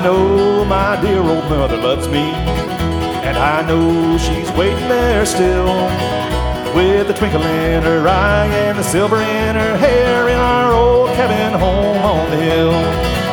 know my dear old mother loves me, and I know she's waiting there still, with the twinkle in her eye and the silver in her hair, in our old cabin home on the hill.